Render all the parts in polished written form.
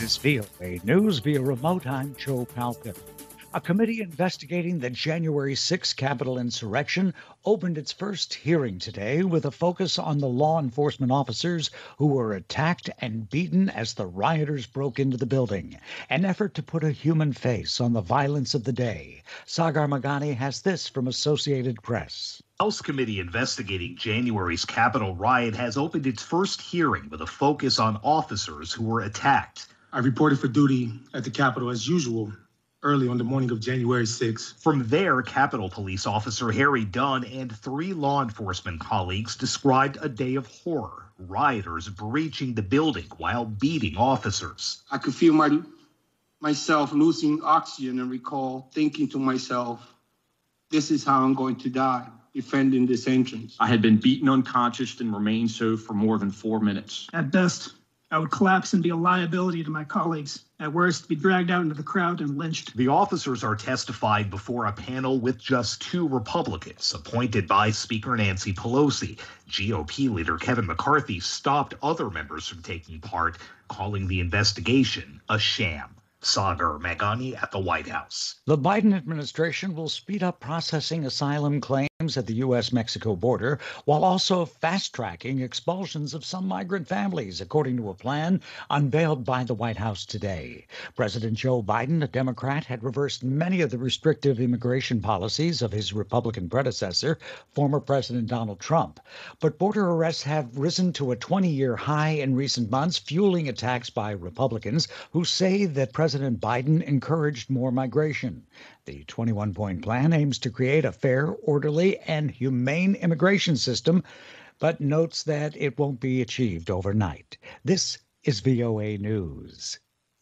is VOA News via remote. I'm Joe Palca. A committee investigating the January 6th Capitol insurrection opened its first hearing today with a focus on the law enforcement officers who were attacked and beaten as the rioters broke into the building. An effort to put a human face on the violence of the day. Sagar Meghani has this from Associated Press. House committee investigating January's Capitol riot has opened its first hearing with a focus on officers who were attacked. I reported for duty at the Capitol as usual early on the morning of January 6th. From there, Capitol Police Officer Harry Dunn and 3 law enforcement colleagues described a day of horror, rioters breaching the building while beating officers. I could feel myself losing oxygen and recall thinking to myself, this is how I'm going to die, defending this entrance. I had been beaten unconscious and remained so for more than 4 minutes. At best, I would collapse and be a liability to my colleagues. At worst, be dragged out into the crowd and lynched. The officers are testifying before a panel with just 2 Republicans appointed by Speaker Nancy Pelosi. GOP leader Kevin McCarthy stopped other members from taking part, calling the investigation a sham. Sagar Meghani at the White House. The Biden administration will speed up processing asylum claims at the U.S.-Mexico border while also fast-tracking expulsions of some migrant families, according to a plan unveiled by the White House today. President Joe Biden, a Democrat, had reversed many of the restrictive immigration policies of his Republican predecessor, former President Donald Trump. But border arrests have risen to a 20-year high in recent months, fueling attacks by Republicans who say that President Biden encouraged more migration. The 21-point plan aims to create a fair, orderly, and humane immigration system, but notes that it won't be achieved overnight. This is VOA News.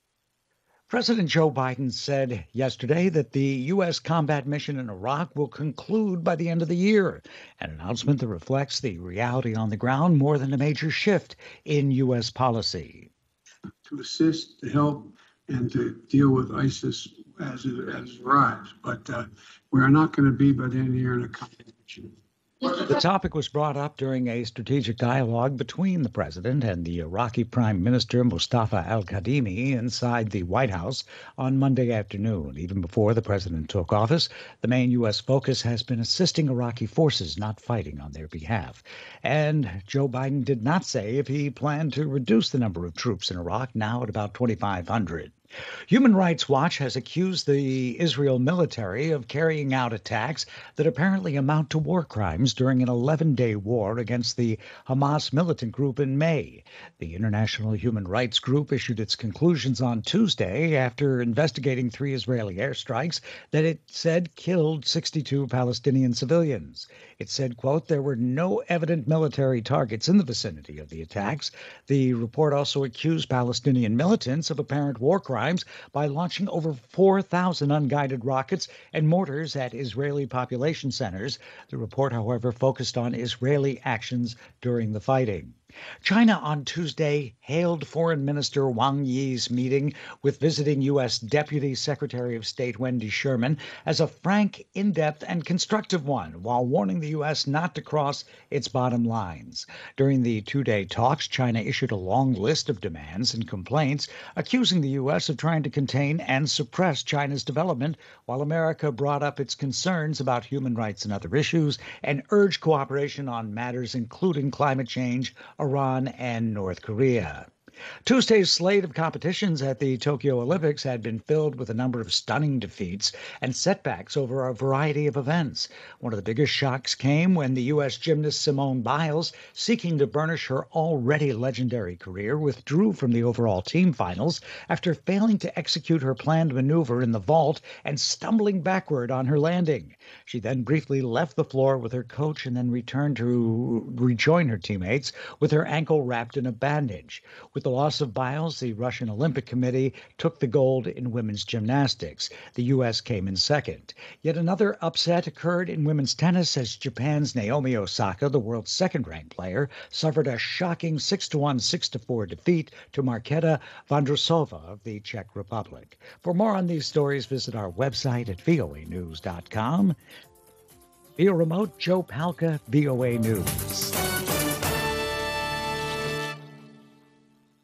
President Joe Biden said yesterday that the U.S. combat mission in Iraq will conclude by the end of the year, an announcement that reflects the reality on the ground more than a major shift in U.S. policy. To assist, to help, and to deal with ISIS as it arrives. But we are not going to be by the end of the year in a combat mission. The topic was brought up during a strategic dialogue between the president and the Iraqi Prime Minister Mustafa al-Kadhimi inside the White House on Monday afternoon. Even before the president took office, the main U.S. focus has been assisting Iraqi forces, not fighting on their behalf. And Joe Biden did not say if he planned to reduce the number of troops in Iraq, now at about 2,500. Human Rights Watch has accused the Israel military of carrying out attacks that apparently amount to war crimes during an 11-day war against the Hamas militant group in May. The International Human Rights Group issued its conclusions on Tuesday after investigating 3 Israeli airstrikes that it said killed 62 Palestinian civilians. It said, quote, there were no evident military targets in the vicinity of the attacks. The report also accused Palestinian militants of apparent war crimes by launching over 4,000 unguided rockets and mortars at Israeli population centers. The report, however, focused on Israeli actions during the fighting. China on Tuesday hailed Foreign Minister Wang Yi's meeting with visiting U.S. Deputy Secretary of State Wendy Sherman as a frank, in-depth, and constructive one, while warning the U.S. not to cross its bottom lines. During the 2-day talks, China issued a long list of demands and complaints, accusing the U.S. of trying to contain and suppress China's development, while America brought up its concerns about human rights and other issues and urged cooperation on matters including climate change, Iran, and North Korea. Tuesday's slate of competitions at the Tokyo Olympics had been filled with a number of stunning defeats and setbacks over a variety of events. One of the biggest shocks came when the U.S. gymnast Simone Biles, seeking to burnish her already legendary career, withdrew from the overall team finals after failing to execute her planned maneuver in the vault and stumbling backward on her landing. She then briefly left the floor with her coach and then returned to rejoin her teammates with her ankle wrapped in a bandage. With the loss of Biles, the Russian Olympic Committee took the gold in women's gymnastics. The U.S. came in second. Yet another upset occurred in women's tennis as Japan's Naomi Osaka, the world's second-ranked player, suffered a shocking 6-1, 6-4 defeat to Marketa Vondrousova of the Czech Republic. For more on these stories, visit our website at voanews.com. Via remote, Joe Palca, VOA News.